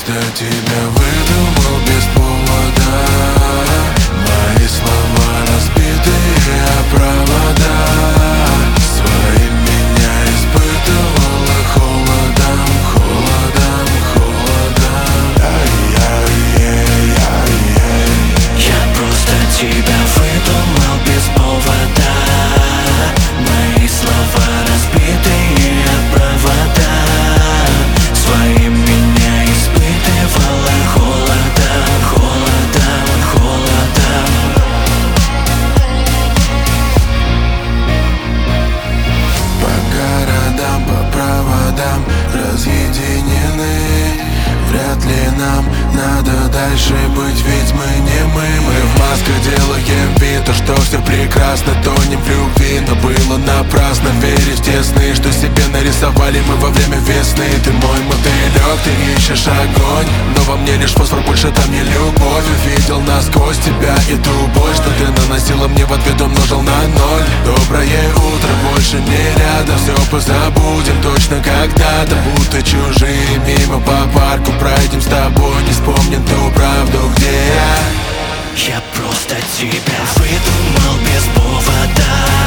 просто тебя выдумал без повода. Мои слова разбитые о провода. Своим меня испытывала холодом, холодом, холодом. Я просто тебя выдумал без повода. Мои слова разбитые о провода. Своим меня испытывала холодом, холодом, холодом. По городам, по проводам разъединены. Вряд ли нам надо дальше быть, ведь мы не мы. Мы в масках делаем вид, то что все прекрасно, тонем в любви. Но было напрасно верить в те сны, что себе нарисовали мы во время весны. Ты мой мотылек, ты ищешь огонь, но во мне лишь фосфор, больше там не любовь. Увидел насквозь тебя и ту боль, что ты наносила мне в ответ, умножил на ноль. Доброе утро, больше не рядом, все позабудем точно когда-то. Будто чужие мимо по парку пройдем с тобой, не вспомним ту правду, где я. Я просто тебя выдумал без повода.